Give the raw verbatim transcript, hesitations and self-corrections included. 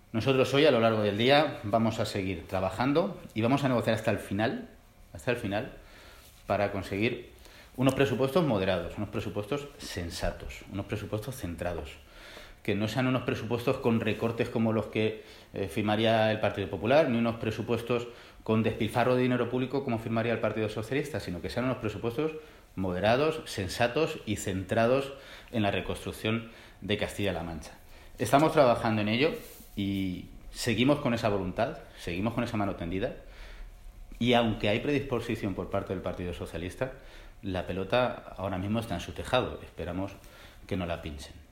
Nosotros hoy, a lo largo del día, vamos a seguir trabajando y vamos a negociar hasta el final, hasta el final, para conseguir unos presupuestos moderados, unos presupuestos sensatos, unos presupuestos centrados, que no sean unos presupuestos con recortes como los que eh, firmaría el Partido Popular, ni unos presupuestos con despilfarro de dinero público como firmaría el Partido Socialista, sino que sean unos presupuestos moderados, sensatos y centrados en la reconstrucción de Castilla-La Mancha. Estamos trabajando en ello y seguimos con esa voluntad, seguimos con esa mano tendida, y aunque hay predisposición por parte del Partido Socialista, la pelota ahora mismo está en su tejado. Esperamos que no la pinchen.